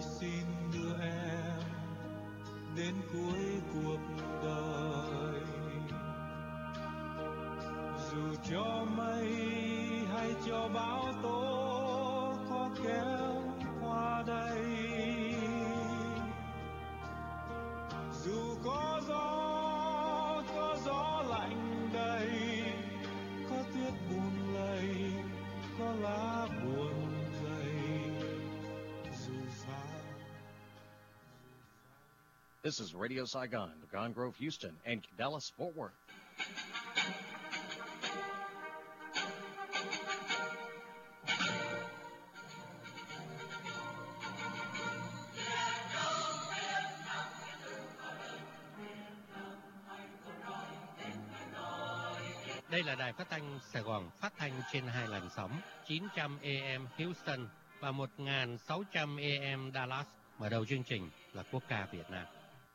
xin đưa em đến cuối cuộc đời. Dù cho mây hay cho bão tố có kéo qua đây, dù có gió lạnh đầy, có tuyết buồn lầy, có lá buồn dày, dù sao. This is Radio Saigon, Gone Grove, Houston, and Dallas, Fort Worth. Đây là đài phát thanh Sài Gòn, phát thanh trên 2 làn sóng 900 AM Houston và 1600 AM Dallas. Mở đầu chương trình là quốc ca Việt Nam.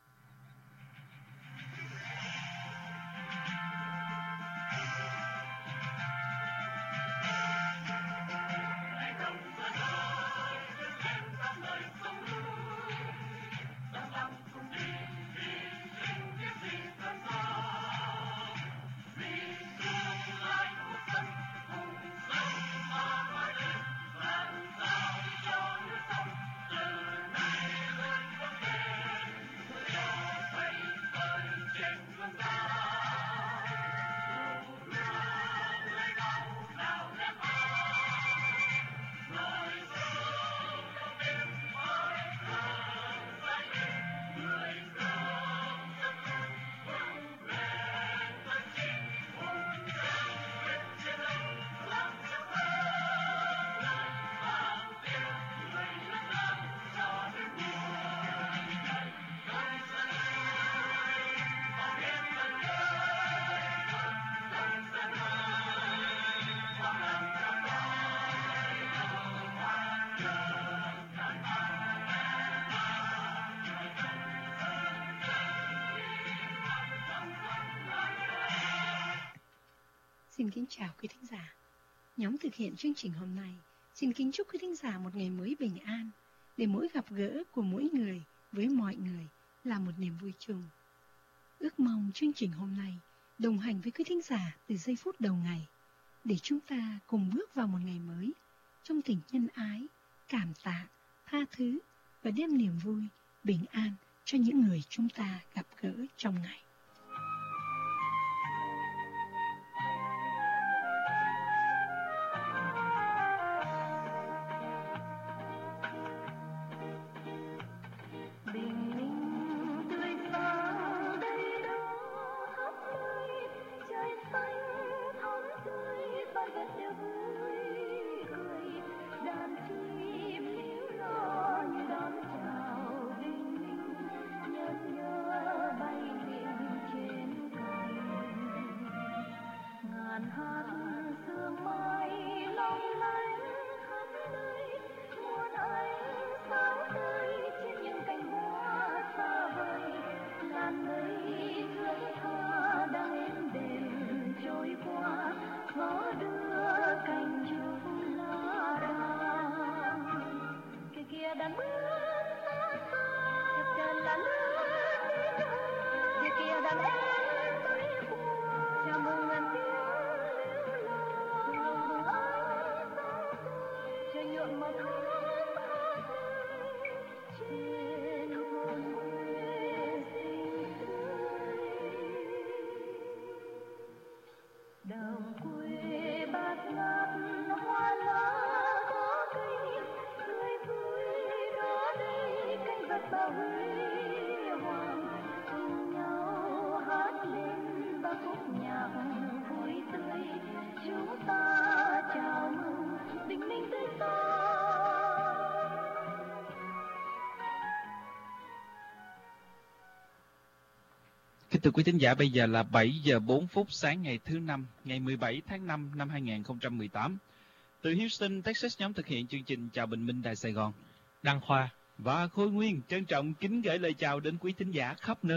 Xin kính chào quý thính giả. Nhóm thực hiện chương trình hôm nay xin kính chúc quý thính giả một ngày mới bình an, để mỗi gặp gỡ của mỗi người với mọi người là một niềm vui chung. Ước mong chương trình hôm nay đồng hành với quý thính giả từ giây phút đầu ngày, để chúng ta cùng bước vào một ngày mới trong tình nhân ái, cảm tạ, tha thứ và đem niềm vui, bình an cho những người chúng ta gặp gỡ trong ngày. Kính thưa quý thính giả, bây giờ là 7 giờ 4 phút sáng ngày thứ Năm, ngày 17 tháng 5 năm 2018. Từ Houston, Texas, nhóm thực hiện chương trình Chào Bình Minh Đài Sài Gòn. Đăng Khoa và Khôi Nguyên trân trọng kính gửi lời chào đến quý thính giả khắp nơi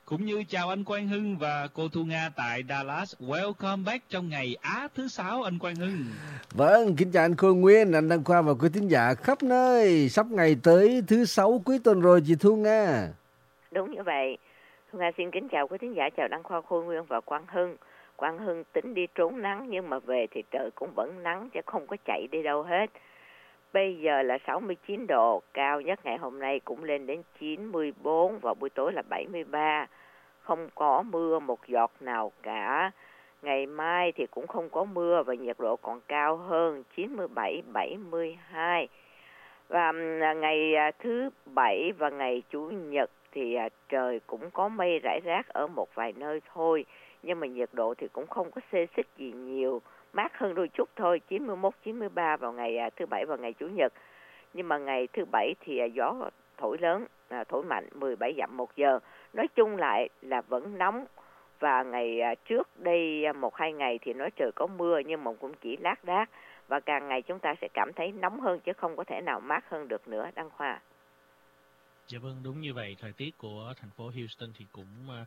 Cũng như chào anh Quang Hưng và cô Thu Nga tại Dallas. Welcome back trong ngày Á thứ 6 anh Quang Hưng. Vâng, kính chào anh Khôi Nguyên, anh Đăng Khoa và quý thính giả khắp nơi. Sắp ngày tới thứ 6 cuối tuần rồi chị Thu Nga. Đúng như vậy. Thu Nga xin kính chào quý thính giả, chào Đăng Khoa, Khôi Nguyên và Quang Hưng. Quang Hưng tính đi trốn nắng nhưng mà về thì trời cũng vẫn nắng chứ không có chạy đi đâu hết. Bây giờ là 69 độ, cao nhất ngày hôm nay cũng lên đến 94, vào buổi tối là 73. Không có mưa một giọt nào cả. Ngày mai thì cũng không có mưa và nhiệt độ còn cao hơn, 97, 72. Và ngày thứ Bảy và ngày Chủ nhật thì trời cũng có mây rải rác ở một vài nơi thôi. Nhưng mà nhiệt độ thì cũng không có xê xích gì nhiều, mát hơn đôi chút thôi, 91, 93 vào ngày thứ Bảy và ngày Chủ nhật. Nhưng mà ngày thứ Bảy thì gió thổi lớn, thổi mạnh 17 dặm một giờ. Nói chung lại là vẫn nóng. Và ngày trước đây 1-2 ngày thì nói trời có mưa nhưng mà cũng chỉ lác đác. Và càng ngày chúng ta sẽ cảm thấy nóng hơn chứ không có thể nào mát hơn được nữa, Đăng Khoa. Dạ vâng, đúng như vậy. Thời tiết của thành phố Houston thì cũng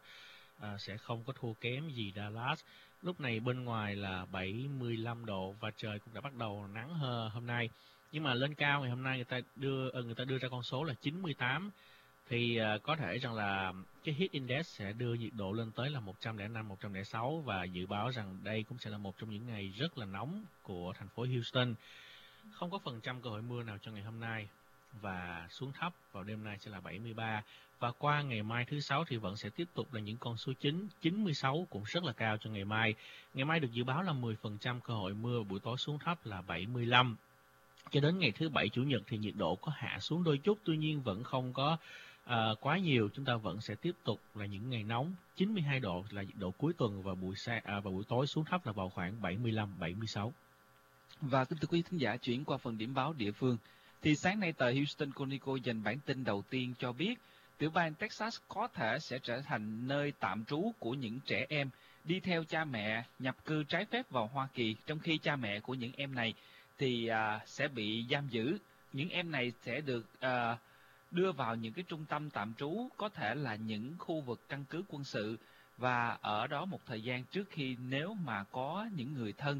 sẽ không có thua kém gì Dallas. Lúc này bên ngoài là 75 độ và trời cũng đã bắt đầu nắng hơn hôm nay. Nhưng mà lên cao ngày hôm nay người ta đưa ra con số là 98. Thì có thể rằng là cái heat index sẽ đưa nhiệt độ lên tới là 105, 106 và dự báo rằng đây cũng sẽ là một trong những ngày rất là nóng của thành phố Houston. Không có phần trăm cơ hội mưa nào cho ngày hôm nay và xuống thấp vào đêm nay sẽ là 73. Và qua ngày mai thứ 6 thì vẫn sẽ tiếp tục là những con số 96 cũng rất là cao cho ngày mai. Ngày mai được dự báo là 10% cơ hội mưa, buổi tối xuống thấp là 75. Cho đến ngày thứ Bảy Chủ nhật thì nhiệt độ có hạ xuống đôi chút, tuy nhiên vẫn không có quá nhiều. Chúng ta vẫn sẽ tiếp tục là những ngày nóng, 92 độ là nhiệt độ cuối tuần và buổi tối xuống thấp là vào khoảng 75, 76. Và kính thưa quý thính giả, chuyển qua phần điểm báo địa phương. Thì sáng nay tờ Houston Chronicle dành bản tin đầu tiên cho biết tiểu bang Texas có thể sẽ trở thành nơi tạm trú của những trẻ em đi theo cha mẹ nhập cư trái phép vào Hoa Kỳ, trong khi cha mẹ của những em này thì sẽ bị giam giữ. Những em này sẽ được đưa vào những cái trung tâm tạm trú, có thể là những khu vực căn cứ quân sự, và ở đó một thời gian trước khi nếu mà có những người thân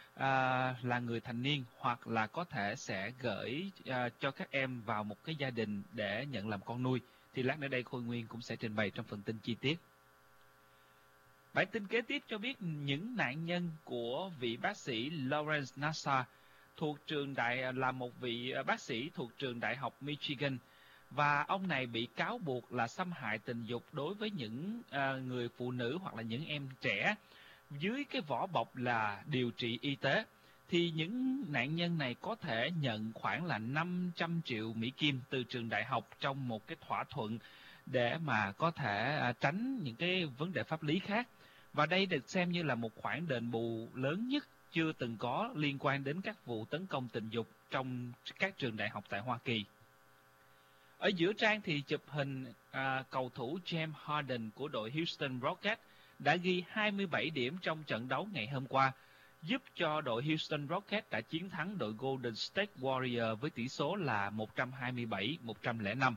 là người thành niên hoặc là có thể sẽ gửi cho các em vào một cái gia đình để nhận làm con nuôi. Thì lát nữa đây Khôi Nguyên cũng sẽ trình bày trong phần tin chi tiết. Bản tin kế tiếp cho biết những nạn nhân của vị bác sĩ Lawrence Nassar là một vị bác sĩ thuộc trường Đại học Michigan, và ông này bị cáo buộc là xâm hại tình dục đối với những người phụ nữ hoặc là những em trẻ dưới cái vỏ bọc là điều trị y tế. Thì những nạn nhân này có thể nhận khoảng là 500 triệu Mỹ Kim từ trường đại học trong một cái thỏa thuận để mà có thể tránh những cái vấn đề pháp lý khác. Và đây được xem như là một khoản đền bù lớn nhất chưa từng có liên quan đến các vụ tấn công tình dục trong các trường đại học tại Hoa Kỳ. Ở giữa trang thì chụp hình cầu thủ James Harden của đội Houston Rockets đã ghi 27 điểm trong trận đấu ngày hôm qua, giúp cho đội Houston Rockets đã chiến thắng đội Golden State Warriors với tỷ số là 127-105.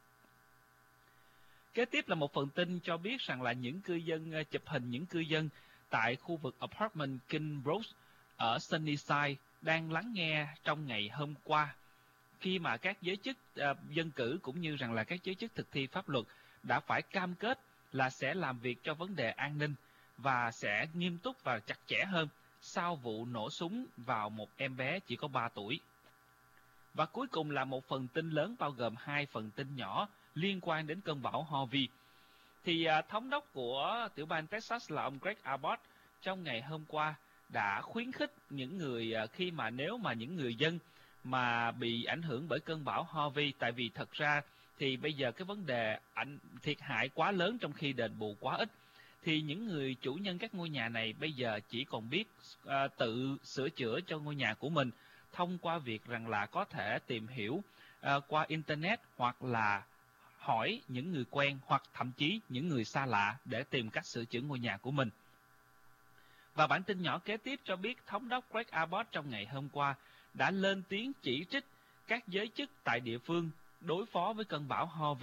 Kế tiếp là một phần tin cho biết rằng là những cư dân chụp hình những cư dân tại khu vực apartment King Road ở Sunnyside đang lắng nghe trong ngày hôm qua, khi mà các giới chức dân cử cũng như rằng là các giới chức thực thi pháp luật đã phải cam kết là sẽ làm việc cho vấn đề an ninh và sẽ nghiêm túc và chặt chẽ hơn sau vụ nổ súng vào một em bé chỉ có 3 tuổi. Và cuối cùng là một phần tin lớn bao gồm 2 phần tin nhỏ liên quan đến cơn bão Harvey. Thì thống đốc của tiểu bang Texas là ông Greg Abbott trong ngày hôm qua đã khuyến khích những người khi mà nếu mà những người dân mà bị ảnh hưởng bởi cơn bão Harvey, tại vì thật ra thì bây giờ cái vấn đề thiệt hại quá lớn trong khi đền bù quá ít, thì những người chủ nhân các ngôi nhà này bây giờ chỉ còn biết tự sửa chữa cho ngôi nhà của mình thông qua việc rằng là có thể tìm hiểu qua internet hoặc là hỏi những người quen hoặc thậm chí những người xa lạ để tìm cách sửa chữa ngôi nhà của mình. Và bản tin nhỏ kế tiếp cho biết thống đốc Greg Abbott trong ngày hôm qua đã lên tiếng chỉ trích các giới chức tại địa phương đối phó với cơn bão Harvey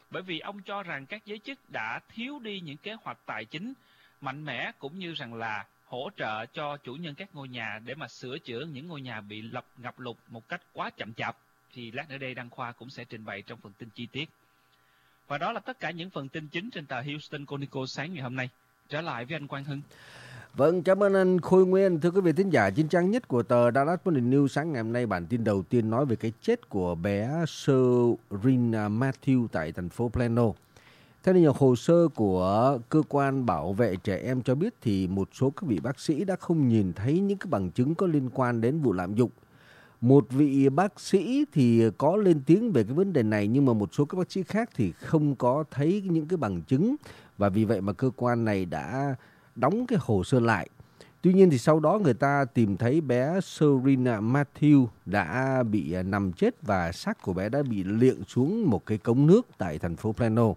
bởi vì ông cho rằng các giới chức đã thiếu đi những kế hoạch tài chính mạnh mẽ, cũng như rằng là hỗ trợ cho chủ nhân các ngôi nhà để mà sửa chữa những ngôi nhà bị ngập lụt một cách quá chậm chạp. Thì lát nữa đây Đăng Khoa cũng sẽ trình bày trong phần tin chi tiết. Và đó là tất cả những phần tin chính trên tờ Houston Chronicle sáng ngày hôm nay. Trở lại với anh Quang Hưng. Vâng, cảm ơn anh Khôi Nguyên. Thưa quý vị thính giả, trên trang nhất của tờ Dallas Morning News sáng ngày hôm nay, bản tin đầu tiên nói về cái chết của bé Serena Matthew tại thành phố Plano. Theo nhiều hồ sơ của cơ quan bảo vệ trẻ em cho biết thì một số các vị bác sĩ đã không nhìn thấy những cái bằng chứng có liên quan đến vụ lạm dụng. Một vị bác sĩ thì có lên tiếng về cái vấn đề này, nhưng mà một số các bác sĩ khác thì không có thấy những cái bằng chứng, và vì vậy mà cơ quan này đã đóng cái hồ sơ lại. Tuy nhiên thì sau đó người ta tìm thấy bé Serena Matthew đã bị nằm chết và xác của bé đã bị liệng xuống một cái cống nước tại thành phố Plano.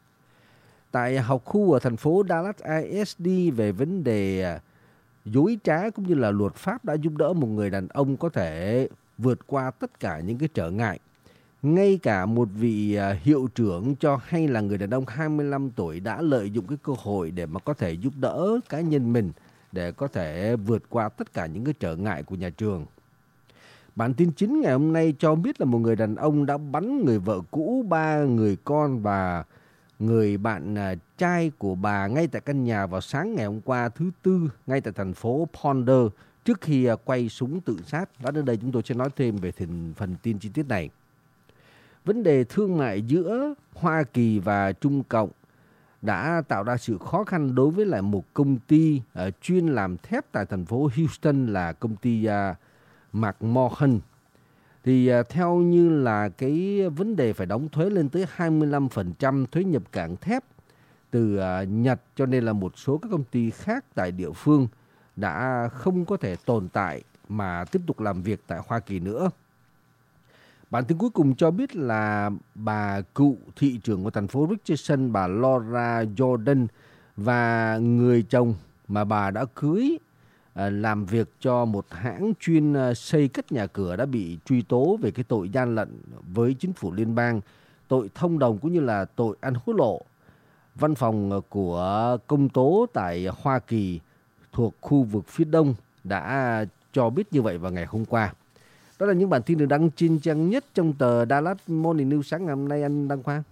Tại học khu ở thành phố Dallas ISD về vấn đề dối trá cũng như là luật pháp đã giúp đỡ một người đàn ông có thể vượt qua tất cả những cái trở ngại. Ngay cả một vị hiệu trưởng cho hay là người đàn ông 25 tuổi đã lợi dụng cái cơ hội để mà có thể giúp đỡ cá nhân mình để có thể vượt qua tất cả những cái trở ngại của nhà trường. Bản tin chính ngày hôm nay cho biết là một người đàn ông đã bắn người vợ cũ, 3 người con và người bạn trai của bà ngay tại căn nhà vào sáng ngày hôm qua thứ Tư ngay tại thành phố Ponder trước khi quay súng tự sát. Và đến đây chúng tôi sẽ nói thêm về phần tin chi tiết này. Vấn đề thương mại giữa Hoa Kỳ và Trung Cộng đã tạo ra sự khó khăn đối với lại một công ty chuyên làm thép tại thành phố Houston là công ty McMahon. Thì theo như là cái vấn đề phải đóng thuế lên tới 25% thuế nhập cảng thép từ Nhật, cho nên là một số các công ty khác tại địa phương đã không có thể tồn tại mà tiếp tục làm việc tại Hoa Kỳ nữa. Bản tin cuối cùng cho biết là bà cựu thị trưởng của thành phố Richardson, bà Laura Jordan và người chồng mà bà đã cưới làm việc cho một hãng chuyên xây cất nhà cửa đã bị truy tố về cái tội gian lận với chính phủ liên bang, tội thông đồng cũng như là tội ăn hối lộ. Văn phòng của công tố tại Hoa Kỳ thuộc khu vực phía Đông đã cho biết như vậy vào ngày hôm qua. Đó là những bản tin được đăng trên trang nhất trong tờ Dallas Morning News sáng ngày hôm nay, anh Đăng Khoa.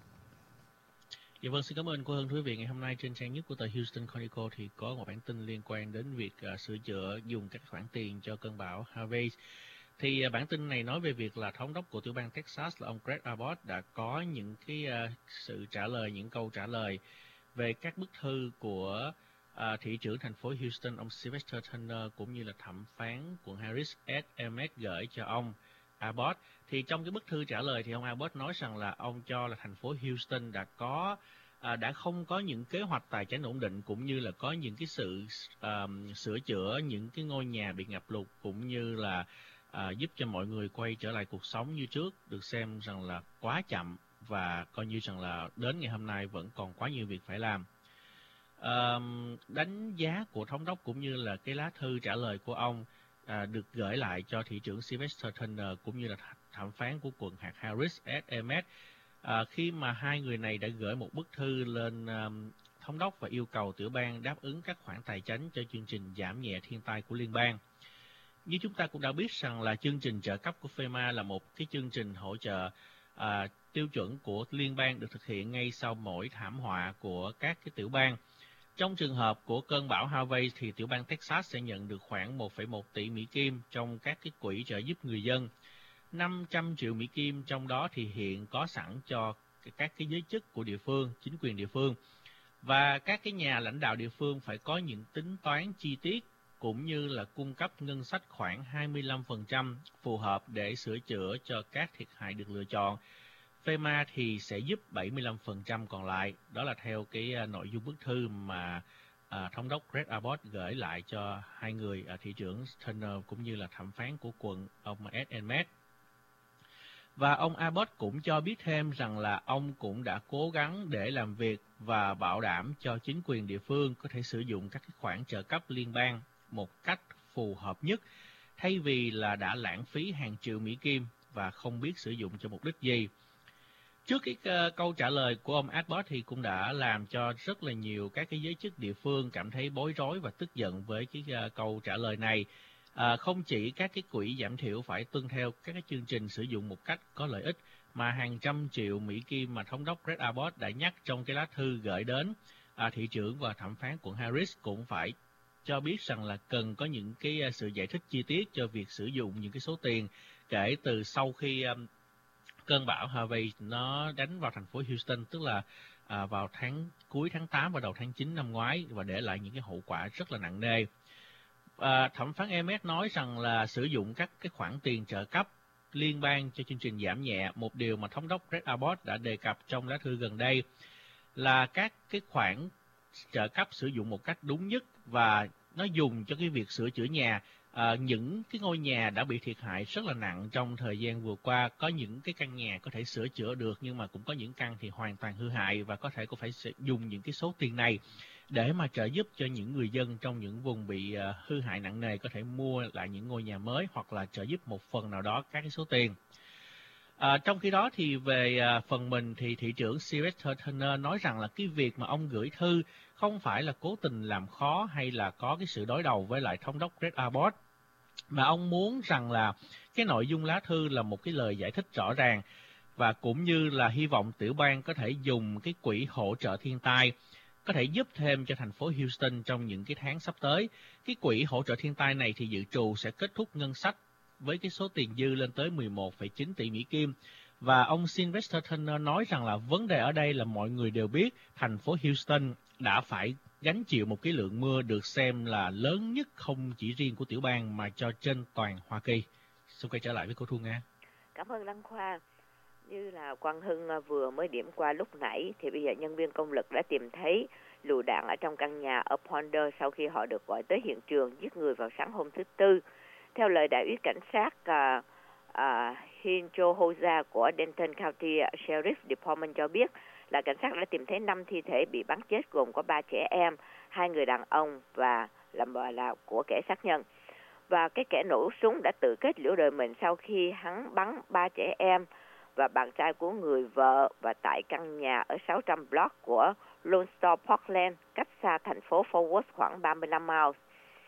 Dạ vâng, xin cảm ơn cô Hân. Thưa quý vị, ngày hôm nay trên trang nhất của tờ Houston Chronicle thì có một bản tin liên quan đến việc sửa chữa dùng các khoản tiền cho cơn bão Harvey. Thì bản tin này nói về việc là thống đốc của tiểu bang Texas là ông Greg Abbott đã có những cái sự trả lời, những câu trả lời về các bức thư của thị trưởng thành phố Houston ông Sylvester Turner cũng như là thẩm phán quận Harris Ed Emmett gửi cho ông Abbott. Thì trong cái bức thư trả lời thì ông Abbott nói rằng là ông cho là thành phố Houston đã không có những kế hoạch tài chính ổn định, cũng như là có những cái sự sửa chữa những cái ngôi nhà bị ngập lụt, cũng như là giúp cho mọi người quay trở lại cuộc sống như trước, được xem rằng là quá chậm và coi như rằng là đến ngày hôm nay vẫn còn quá nhiều việc phải làm. Đánh giá của thống đốc cũng như là cái lá thư trả lời của ông được gửi lại cho thị trưởng Sylvester Turner cũng như là thẩm phán của quận hạt Harris Ed Emmett, khi mà hai người này đã gửi một bức thư lên thống đốc và yêu cầu tiểu bang đáp ứng các khoản tài chính cho chương trình giảm nhẹ thiên tai của liên bang. Như chúng ta cũng đã biết rằng là chương trình trợ cấp của FEMA là một cái chương trình hỗ trợ tiêu chuẩn của liên bang được thực hiện ngay sau mỗi thảm họa của các cái tiểu bang. Trong trường hợp của cơn bão Harvey thì tiểu bang Texas sẽ nhận được khoảng 1,1 tỷ Mỹ Kim trong các cái quỹ trợ giúp người dân. 500 triệu Mỹ Kim trong đó thì hiện có sẵn cho các cái giới chức của địa phương, chính quyền địa phương. Và các cái nhà lãnh đạo địa phương phải có những tính toán chi tiết cũng như là cung cấp ngân sách khoảng 25% phù hợp để sửa chữa cho các thiệt hại được lựa chọn. FEMA thì sẽ giúp 75% còn lại. Đó là theo cái nội dung bức thư mà thống đốc Greg Abbott gửi lại cho hai người thị trưởng Turner cũng như là thẩm phán của quận ông Ed Emmett. Và ông Abbott cũng cho biết thêm rằng là ông cũng đã cố gắng để làm việc và bảo đảm cho chính quyền địa phương có thể sử dụng các khoản trợ cấp liên bang một cách phù hợp nhất, thay vì là đã lãng phí hàng triệu Mỹ Kim và không biết sử dụng cho mục đích gì. Trước cái câu trả lời của ông Abbott thì cũng đã làm cho rất là nhiều các cái giới chức địa phương cảm thấy bối rối và tức giận với cái câu trả lời này. Không chỉ các cái quỹ giảm thiểu phải tuân theo các cái chương trình sử dụng một cách có lợi ích, mà hàng trăm triệu Mỹ Kim mà Thống đốc Greg Abbott đã nhắc trong cái lá thư gửi đến thị trưởng và thẩm phán quận Harris cũng phải cho biết rằng là cần có những cái sự giải thích chi tiết cho việc sử dụng những cái số tiền kể từ sau khi cơn bão Harvey nó đánh vào thành phố Houston, tức là vào cuối tháng 8 và đầu tháng 9 năm ngoái, và để lại những cái hậu quả rất là nặng nề. Thẩm phán Emmett nói rằng là sử dụng các cái khoản tiền trợ cấp liên bang cho chương trình giảm nhẹ, một điều mà Thống đốc Greg Abbott đã đề cập trong lá thư gần đây, là các cái khoản trợ cấp sử dụng một cách đúng nhất và nó dùng cho cái việc sửa chữa nhà. Những cái ngôi nhà đã bị thiệt hại rất là nặng trong thời gian vừa qua, có những cái căn nhà có thể sửa chữa được, nhưng mà cũng có những căn thì hoàn toàn hư hại, và có thể cũng phải dùng những cái số tiền này để mà trợ giúp cho những người dân trong những vùng bị hư hại nặng nề có thể mua lại những ngôi nhà mới, hoặc là trợ giúp một phần nào đó các cái số tiền. Trong khi đó thì về phần mình thì thị trưởng Sylvester Turner nói rằng là cái việc mà ông gửi thư không phải là cố tình làm khó hay là có cái sự đối đầu với lại Thống đốc Greg Abbott, mà ông muốn rằng là cái nội dung lá thư là một cái lời giải thích rõ ràng, và cũng như là hy vọng tiểu bang có thể dùng cái quỹ hỗ trợ thiên tai có thể giúp thêm cho thành phố Houston trong những cái tháng sắp tới. Cái quỹ hỗ trợ thiên tai này thì dự trù sẽ kết thúc ngân sách với cái số tiền dư lên tới 11,9 tỷ Mỹ Kim. Và ông Sylvester Turner nói rằng là vấn đề ở đây là mọi người đều biết thành phố Houston đã phải gánh chịu một cái lượng mưa được xem là lớn nhất không chỉ riêng của tiểu bang mà cho trên toàn Hoa Kỳ. Xin quay trở lại với cô Thu Nga. Cảm ơn Đăng Khoa. Như là Quang Hưng vừa mới điểm qua lúc nãy, thì bây giờ nhân viên công lực đã tìm thấy lựu đạn ở trong căn nhà ở Ponder sau khi họ được gọi tới hiện trường giết người vào sáng hôm thứ Tư. Theo lời đại úy cảnh sát Hinjo Hoza của Denton County Sheriff Department cho biết là cảnh sát đã tìm thấy 5 thi thể bị bắn chết, gồm có 3 trẻ em, 2 người đàn ông và là của kẻ sát nhân. Và cái kẻ nổ súng đã tự kết liễu đời mình sau khi hắn bắn 3 trẻ em và bạn trai của người vợ, và tại căn nhà ở 600 block của Lone Star Parkland, cách xa thành phố Fort Worth khoảng 35 miles.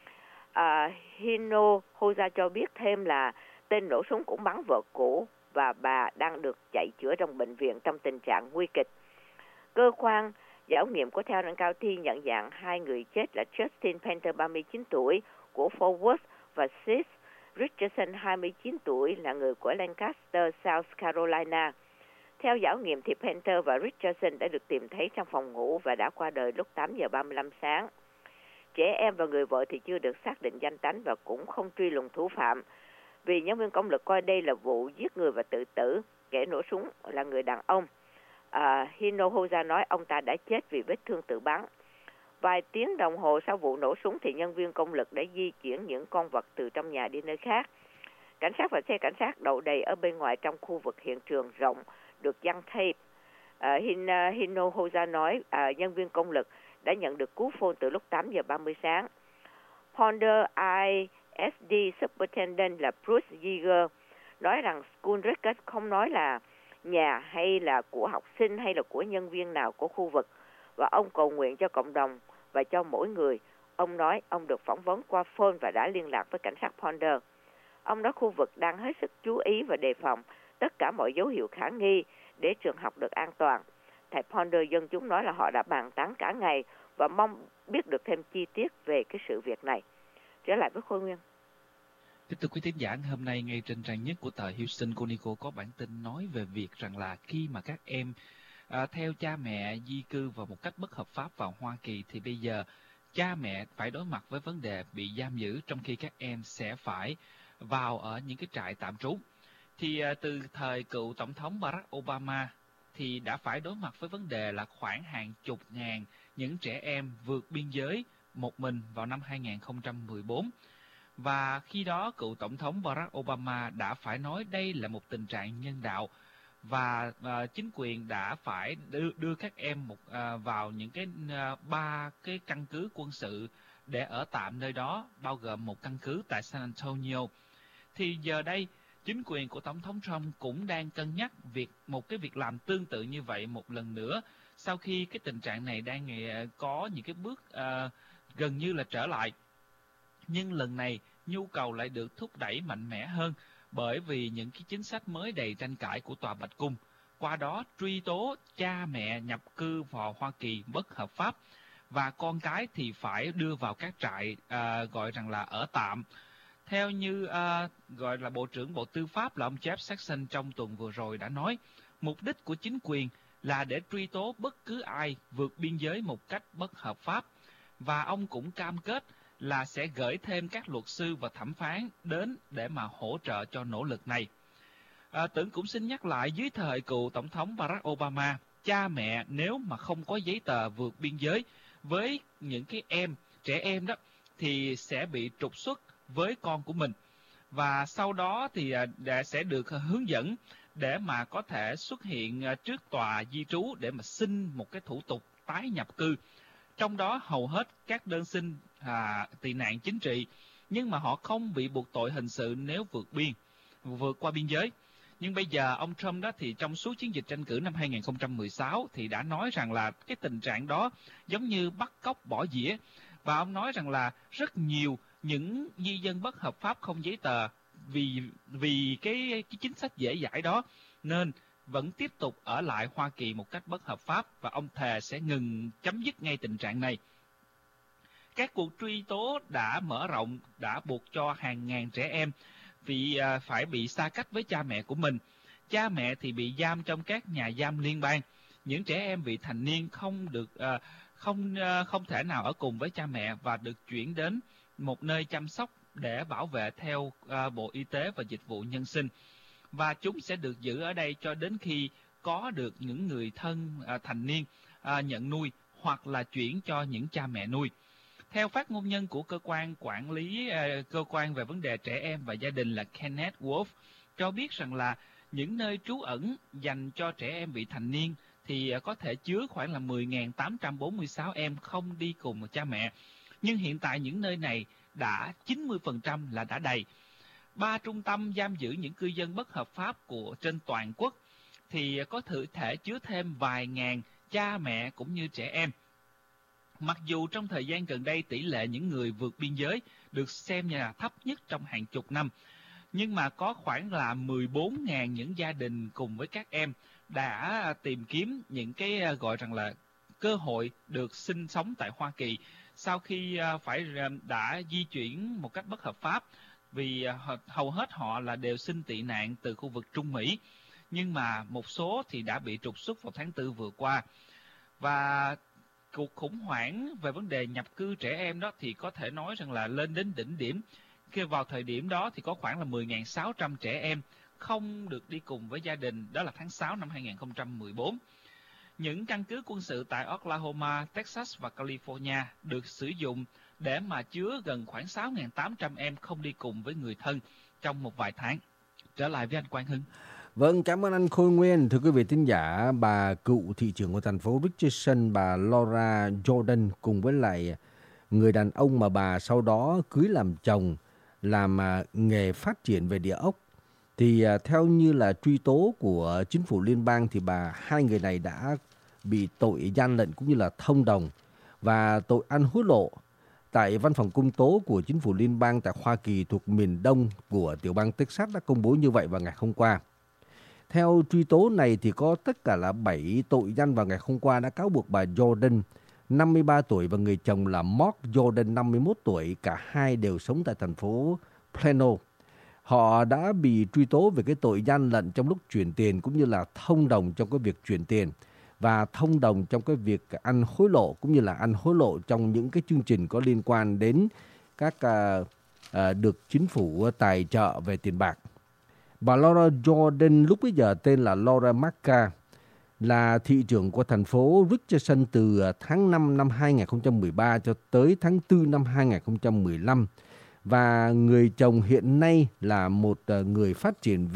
Hino Hoza cho biết thêm là tên nổ súng cũng bắn vợ cũ và bà đang được chạy chữa trong bệnh viện trong tình trạng nguy kịch. Cơ quan giảo nghiệm của Tarrant County nhận dạng 2 người chết là Justin Penter 39 tuổi của Fort Worth và Sis Richardson 29 tuổi là người của Lancaster, South Carolina. Theo giảo nghiệm thì Penter và Richardson đã được tìm thấy trong phòng ngủ và đã qua đời lúc 8 giờ 35 sáng. Trẻ em và người vợ thì chưa được xác định danh tánh và cũng không truy lùng thủ phạm, vì nhân viên công lực coi đây là vụ giết người và tự tử. Kẻ nổ súng là người đàn ông. Hino Hoza nói ông ta đã chết vì vết thương tự bắn. Vài tiếng đồng hồ sau vụ nổ súng thì nhân viên công lực đã di chuyển những con vật từ trong nhà đi nơi khác. Cảnh sát và xe cảnh sát đậu đầy ở bên ngoài trong khu vực hiện trường rộng được dăng tape. Hino Hoza nói nhân viên công lực đã nhận được cú phone từ lúc 8 giờ 30 sáng. Ponder ISD Superintendent là Bruce Yeager nói rằng school record không nói là nhà hay là của học sinh hay là của nhân viên nào của khu vực, và ông cầu nguyện cho cộng đồng và cho mỗi người. Ông nói ông được phỏng vấn qua phone và đã liên lạc với cảnh sát Ponder. Ông nói khu vực đang hết sức chú ý và đề phòng tất cả mọi dấu hiệu khả nghi để trường học được an toàn. Tại Ponder, dân chúng nói là họ đã bàn tán cả ngày và mong biết được thêm chi tiết về cái sự việc này. Trở lại với Khôi Nguyên. Tiếp tục quý thính giả, hôm nay ngay trên trang nhất của tờ Houston Chronicle có bản tin nói về việc rằng là khi mà các em theo cha mẹ di cư vào một cách bất hợp pháp vào Hoa Kỳ thì bây giờ cha mẹ phải đối mặt với vấn đề bị giam giữ, trong khi các em sẽ phải vào ở những cái trại tạm trú. Thì từ thời cựu Tổng thống Barack Obama thì đã phải đối mặt với vấn đề là khoảng hàng chục ngàn những trẻ em vượt biên giới một mình vào năm 2014. Và khi đó cựu Tổng thống Barack Obama đã phải nói đây là một tình trạng nhân đạo, và chính quyền đã phải đưa các em vào những cái 3 cái căn cứ quân sự để ở tạm nơi đó, bao gồm một căn cứ tại San Antonio. Thì giờ đây Chính quyền của Tổng thống Trump cũng đang cân nhắc một cái việc làm tương tự như vậy một lần nữa, sau khi cái tình trạng này đang có những cái bước gần như là trở lại. Nhưng lần này nhu cầu lại được thúc đẩy mạnh mẽ hơn bởi vì những cái chính sách mới đầy tranh cãi của Tòa Bạch Cung, qua đó truy tố cha mẹ nhập cư vào Hoa Kỳ bất hợp pháp và con cái thì phải đưa vào các trại gọi rằng là ở tạm. Theo như gọi là Bộ trưởng Bộ Tư pháp là ông Jeff Sessions trong tuần vừa rồi đã nói, mục đích của chính quyền là để truy tố bất cứ ai vượt biên giới một cách bất hợp pháp. Và ông cũng cam kết là sẽ gửi thêm các luật sư và thẩm phán đến để mà hỗ trợ cho nỗ lực này. Tưởng cũng xin nhắc lại, dưới thời cựu Tổng thống Barack Obama, cha mẹ nếu mà không có giấy tờ vượt biên giới với những cái trẻ em đó thì sẽ bị trục xuất với con của mình. Và sau đó thì sẽ được hướng dẫn để mà có thể xuất hiện trước tòa di trú để mà xin một cái thủ tục tái nhập cư. Trong đó hầu hết các đơn xin tị nạn chính trị, nhưng mà họ không bị buộc tội hình sự nếu vượt qua biên giới. Nhưng bây giờ ông Trump đó thì trong suốt chiến dịch tranh cử năm 2016 thì đã nói rằng là cái tình trạng đó giống như bắt cóc bỏ dĩa. Và ông nói rằng là rất nhiều những di dân bất hợp pháp không giấy tờ vì cái chính sách dễ dãi đó nên vẫn tiếp tục ở lại Hoa Kỳ một cách bất hợp pháp, và ông thề sẽ chấm dứt ngay tình trạng này. Các cuộc truy tố đã mở rộng, đã buộc cho hàng ngàn trẻ em phải bị xa cách với cha mẹ của mình. Cha mẹ thì bị giam trong các nhà giam liên bang. Những trẻ em vị thành niên không thể nào ở cùng với cha mẹ và được chuyển đến một nơi chăm sóc để bảo vệ theo Bộ Y tế và Dịch vụ Nhân sinh. Và chúng sẽ được giữ ở đây cho đến khi có được những người thân thành niên nhận nuôi hoặc là chuyển cho những cha mẹ nuôi. Theo phát ngôn nhân của cơ quan về vấn đề trẻ em và gia đình là Kenneth Wolf cho biết rằng là những nơi trú ẩn dành cho trẻ em vị thành niên thì có thể chứa khoảng là 10.846 em không đi cùng cha mẹ. Nhưng hiện tại những nơi này đã 90% là đã đầy. 3 trung tâm giam giữ những cư dân bất hợp pháp trên toàn quốc thì có thể chứa thêm vài ngàn cha mẹ cũng như trẻ em. Mặc dù trong thời gian gần đây tỷ lệ những người vượt biên giới được xem như là thấp nhất trong hàng chục năm, nhưng mà có khoảng là 14.000 những gia đình cùng với các em đã tìm kiếm những cái gọi rằng là cơ hội được sinh sống tại Hoa Kỳ sau khi đã di chuyển một cách bất hợp pháp, vì hầu hết họ là đều xin tị nạn từ khu vực Trung Mỹ, nhưng mà một số thì đã bị trục xuất vào tháng 4 vừa qua. Và cuộc khủng hoảng về vấn đề nhập cư trẻ em đó thì có thể nói rằng là lên đến đỉnh điểm. Khi vào thời điểm đó thì có khoảng là 10.600 trẻ em không được đi cùng với gia đình, đó là tháng 6 năm 2014. Những căn cứ quân sự tại Oklahoma, Texas và California được sử dụng để mà chứa gần khoảng 6.800 em không đi cùng với người thân trong một vài tháng. Trở lại với anh Quang Hưng. Vâng, cảm ơn anh Khôi Nguyên. Thưa quý vị thính giả, bà cựu thị trưởng của thành phố Richardson, bà Laura Jordan cùng với lại người đàn ông mà bà sau đó cưới làm chồng, làm nghề phát triển về địa ốc. Thì theo như là truy tố của chính phủ liên bang thì hai người này đã bị tội gian lận cũng như là thông đồng và tội ăn hối lộ tại văn phòng công tố của chính phủ liên bang tại Hoa Kỳ thuộc miền đông của tiểu bang Texas đã công bố như vậy vào ngày hôm qua. Theo truy tố này thì có tất cả là 7 tội danh vào ngày hôm qua đã cáo buộc bà Jordan, 53 tuổi và người chồng là Mark Jordan, 51 tuổi. Cả hai đều sống tại thành phố Plano. Họ đã bị truy tố về cái tội gian lận trong lúc chuyển tiền cũng như là thông đồng trong cái việc chuyển tiền và thông đồng trong cái việc ăn hối lộ cũng như là ăn hối lộ trong những cái chương trình có liên quan đến các được chính phủ tài trợ về tiền bạc. Bà Laura Jordan lúc bấy giờ tên là Laura Marca, là thị trưởng của thành phố Richardson từ tháng 5 năm 2013 cho tới tháng 4 năm 2015. Và người chồng hiện nay là một người phát triển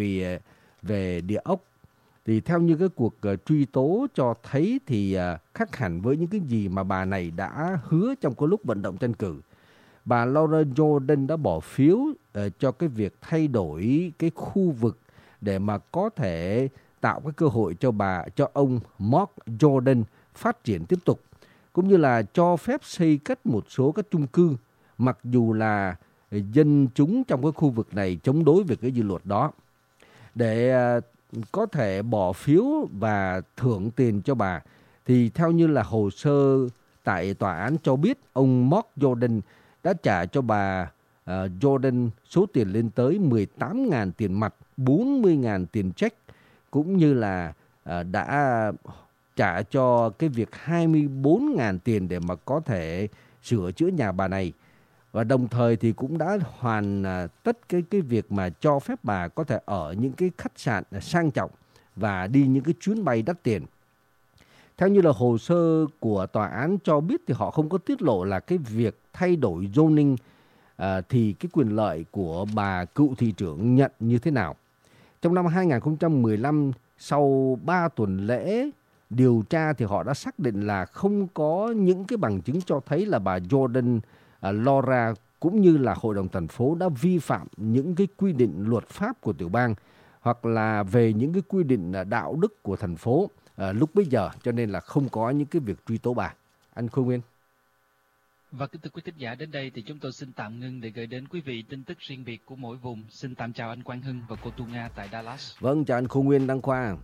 về địa ốc. Thì theo như cái cuộc truy tố cho thấy thì khác hẳn với những cái gì mà bà này đã hứa trong cái lúc vận động tranh cử. bà Laura Jordan đã bỏ phiếu cho cái việc thay đổi cái khu vực để mà có thể tạo cái cơ hội cho ông Mark Jordan phát triển tiếp tục, cũng như là cho phép xây cất một số các chung cư, mặc dù là dân chúng trong cái khu vực này chống đối về cái dự luật đó. Để có thể bỏ phiếu và thưởng tiền cho bà, thì theo như là hồ sơ tại tòa án cho biết, ông Mark Jordan đã trả cho bà Jordan số tiền lên tới 18.000 tiền mặt, 40.000 tiền check, cũng như là đã trả cho cái việc 24.000 tiền để mà có thể sửa chữa nhà bà này. Và đồng thời thì cũng đã hoàn tất cái việc mà cho phép bà có thể ở những cái khách sạn sang trọng và đi những cái chuyến bay đắt tiền. Theo như là hồ sơ của tòa án cho biết thì họ không có tiết lộ là cái việc thay đổi zoning thì cái quyền lợi của bà cựu thị trưởng nhận như thế nào. Trong năm 2015, sau 3 tuần lễ điều tra thì họ đã xác định là không có những cái bằng chứng cho thấy là bà Jordan Laura cũng như là hội đồng thành phố đã vi phạm những cái quy định luật pháp của tiểu bang hoặc là về những cái quy định đạo đức của thành phố lúc bấy giờ, cho nên là không có những cái việc truy tố bà. Anh Khôi Nguyên. Và kính thưa quý thính giả, đến đây thì chúng tôi xin tạm ngưng để gửi đến quý vị tin tức riêng biệt của mỗi vùng. Xin tạm chào anh Quang Hưng và cô Tu Nga tại Dallas. Vâng, chào anh Khôi Nguyên, Đăng Khoa.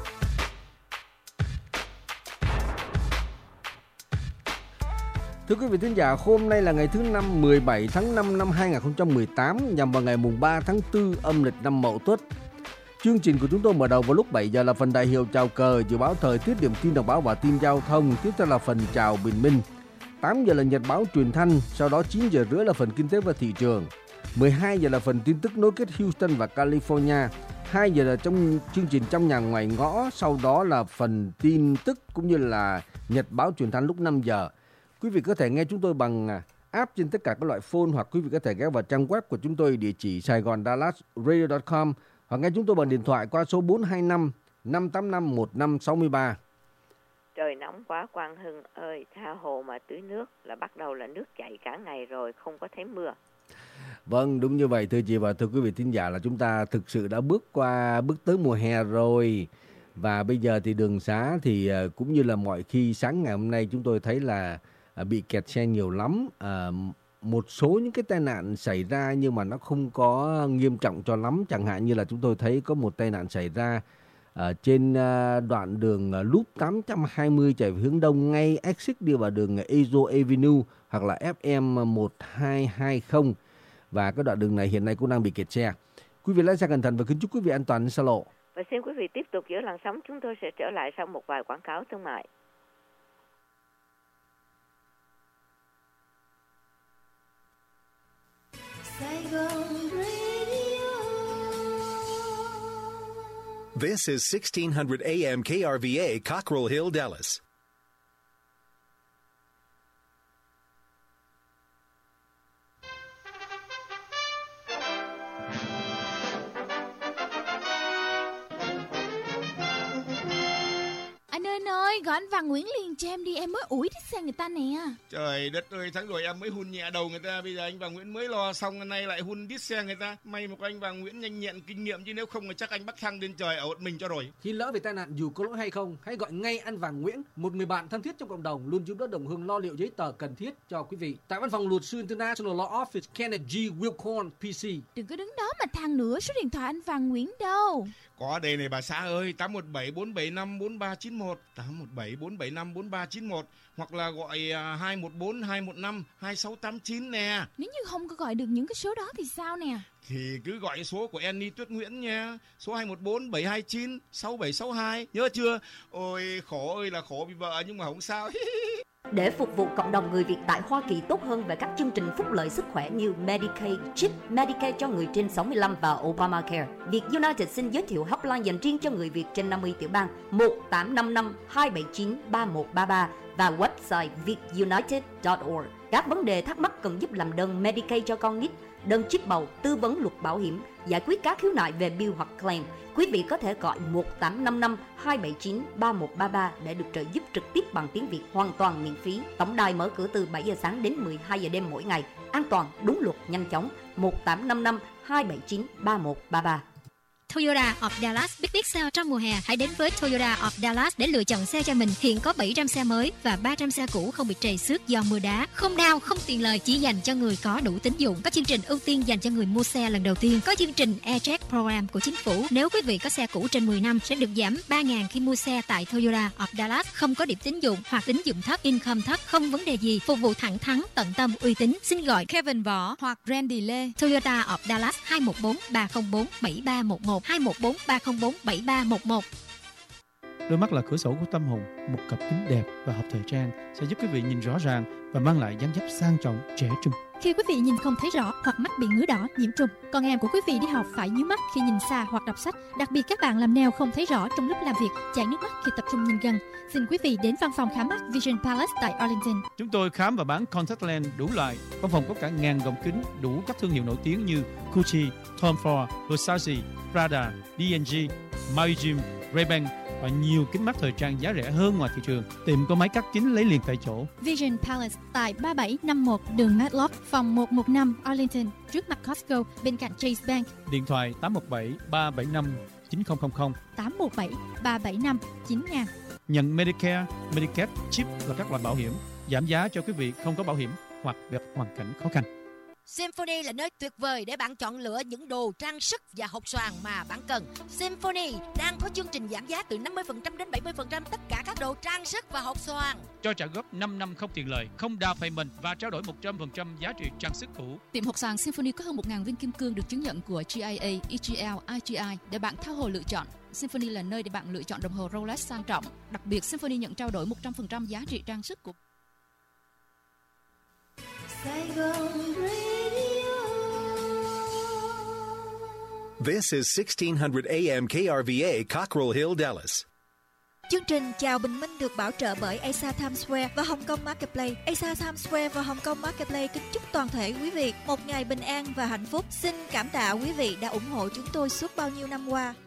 Thưa quý vị thính giả, hôm nay là ngày thứ Năm 17 tháng 5 năm 2018, nhằm vào ngày mùng 3 tháng 4 âm lịch năm Mậu Tuất. Chương trình của chúng tôi mở đầu vào lúc 7 giờ là phần đại hiệu chào cờ, dự báo thời tiết, điểm tin đọc báo và tin giao thông. Tiếp theo là phần chào bình minh. 8 giờ là nhật báo truyền thanh, sau đó 9 giờ rưỡi là phần kinh tế và thị trường. 12 giờ là phần tin tức nối kết Houston và California. 2 giờ là trong chương trình Trong nhà ngoài ngõ, sau đó là phần tin tức cũng như là nhật báo truyền thanh lúc 5 giờ. Quý vị có thể nghe chúng tôi bằng app trên tất cả các loại phone, hoặc quý vị có thể ghé vào trang web của chúng tôi địa chỉ saigondallasradio.com, hoặc nghe chúng tôi bằng điện thoại qua số 425 585 1563. Trời nóng quá Quang Hưng ơi, tha hồ mà tưới nước là bắt đầu là nước chảy cả ngày rồi, không có thấy mưa. Vâng, đúng như vậy thưa chị và thưa quý vị thính giả, là chúng ta thực sự đã bước tới mùa hè rồi. Và bây giờ thì đường xá thì cũng như là mọi khi sáng ngày hôm nay chúng tôi thấy là bị kẹt xe nhiều lắm. Một số những cái tai nạn xảy ra nhưng mà nó không có nghiêm trọng cho lắm. Chẳng hạn như là chúng tôi thấy có một tai nạn xảy ra trên đoạn đường Loop 820 chạy về hướng đông, ngay exit đi vào đường Azo Avenue hoặc là FM 1220. Và cái đoạn đường này hiện nay cũng đang bị kẹt xe. Quý vị lái xe cẩn thận và kính chúc quý vị an toàn xa lộ. Và xin quý vị tiếp tục giữ làn sóng, chúng tôi sẽ trở lại sau một vài quảng cáo thương mại. This is 1600 AM KRVA, Cockrell Hill, Dallas. Gọi anh Văn Nguyễn liền cho em đi, em mới ủi chiếc xe người ta nè. Trời đất ơi, tháng rồi em mới hun nhẹ đầu người ta, bây giờ anh Văn Nguyễn mới lo xong, hôm nay lại hun đít xe người ta. May một anh Văn Nguyễn nhanh nhẹn kinh nghiệm, chứ nếu không thì chắc anh bắt thăng lên trời ở một mình cho rồi. Khi lỡ về tai nạn dù có lỗi hay không, hãy gọi ngay anh Văn Nguyễn, một người bạn thân thiết trong cộng đồng, luôn giúp đỡ đồng hương lo liệu giấy tờ cần thiết cho quý vị. Tại văn phòng luật sư International Law Office, Kenneth G. Wilcorn, PC. Đừng có đứng đó mà than nữa số điện thoại anh Văn Nguyễn đâu. Có đây này bà xã ơi, 817-475-4391, 817-475-4391, hoặc là gọi 214-215-2689 nè. Nếu như không có gọi được những cái số đó thì sao nè? Thì cứ gọi số của Annie Tuyết Nguyễn nha, số 214-729-6762, nhớ chưa? Ôi khổ ơi là khổ vì vợ nhưng mà không sao. Để phục vụ cộng đồng người Việt tại Hoa Kỳ tốt hơn về các chương trình phúc lợi sức khỏe như Medicaid, CHIP, Medicare cho người trên 65 và Obamacare, Việt United xin giới thiệu hotline dành riêng cho người Việt trên 50 tiểu bang 1-855-279-3133 và website vietunited.org. Các vấn đề thắc mắc cần giúp làm đơn Medicaid cho con nít, đơn chip bầu, tư vấn luật bảo hiểm, giải quyết các khiếu nại về bill hoặc claim. Quý vị có thể gọi 1855 279 3133 để được trợ giúp trực tiếp bằng tiếng Việt hoàn toàn miễn phí. Tổng đài mở cửa từ 7 giờ sáng đến 12 giờ đêm mỗi ngày. An toàn, đúng luật, nhanh chóng. 1855 279 3133. Toyota of Dallas Big Sale trong mùa hè. Hãy đến với Toyota of Dallas để lựa chọn xe cho mình. Hiện có 700 xe mới và 300 xe cũ không bị trầy xước do mưa đá. Không đao, không tiền lời, chỉ dành cho người có đủ tín dụng. Có chương trình ưu tiên dành cho người mua xe lần đầu tiên. Có chương trình AirCheck Program của chính phủ. Nếu quý vị có xe cũ trên 10 năm sẽ được giảm 3.000 khi mua xe tại Toyota of Dallas. Không có điểm tín dụng hoặc tín dụng thấp, income thấp, không vấn đề gì. Phục vụ thẳng thắn, tận tâm, uy tín. Xin gọi Kevin Võ hoặc Randy Lê. Toyota of Dallas 214 304 7311 214 304 7311. Đôi mắt là cửa sổ của tâm hồn. Một cặp kính đẹp và hợp thời trang sẽ giúp quý vị nhìn rõ ràng và mang lại dáng dấp sang trọng, trẻ trung. Khi quý vị nhìn không thấy rõ hoặc mắt bị ngứa đỏ, nhiễm trùng, con em của quý vị đi học phải nhíu mắt khi nhìn xa hoặc đọc sách. Đặc biệt các bạn làm nail không thấy rõ trong lúc làm việc, chảy nước mắt khi tập trung nhìn gần. Xin quý vị đến văn phòng khám mắt Vision Palace tại Arlington. Chúng tôi khám và bán contact lens đủ loại. Văn phòng có cả ngàn gọng kính đủ các thương hiệu nổi tiếng như Gucci, Tom Ford, Versace, Prada, D&G, Maui, Ray-Ban và nhiều kính mắt thời trang giá rẻ hơn ngoài thị trường. Tiệm có máy cắt kính lấy liền tại chỗ. Vision Palace tại 3751 đường Matlock, phòng 115 Arlington, trước mặt Costco, bên cạnh Chase Bank. Điện thoại 817-375-9000, 817-375-9000. Nhận Medicare, Medicaid, chip và các loại bảo hiểm. Giảm giá cho quý vị không có bảo hiểm hoặc gặp hoàn cảnh khó khăn. Symphony là nơi tuyệt vời để bạn chọn lựa những đồ trang sức và hộp xoàn mà bạn cần. Symphony đang có chương trình giảm giá từ 50% đến 70% tất cả các đồ trang sức và hộp xoàn. Cho trả góp 5 năm không tiền lời, không down payment và trao đổi 100% giá trị trang sức cũ. Tiệm hộp xoàn Symphony có hơn 1.000 viên kim cương được chứng nhận của GIA, EGL, IGI để bạn tha hồ lựa chọn. Symphony là nơi để bạn lựa chọn đồng hồ Rolex sang trọng. Đặc biệt, Symphony nhận trao đổi 100% giá trị trang sức của. This is 1600 AM KRVA, Cockrell Hill, Dallas. Chương trình Chào Bình Minh được bảo trợ bởi Asia Times Square và Hong Kong Marketplace. Asia Times Square và Hong Kong Marketplace kính chúc toàn thể quý vị một ngày bình an và hạnh phúc. Xin cảm tạ quý vị đã ủng hộ chúng tôi suốt bao nhiêu năm qua.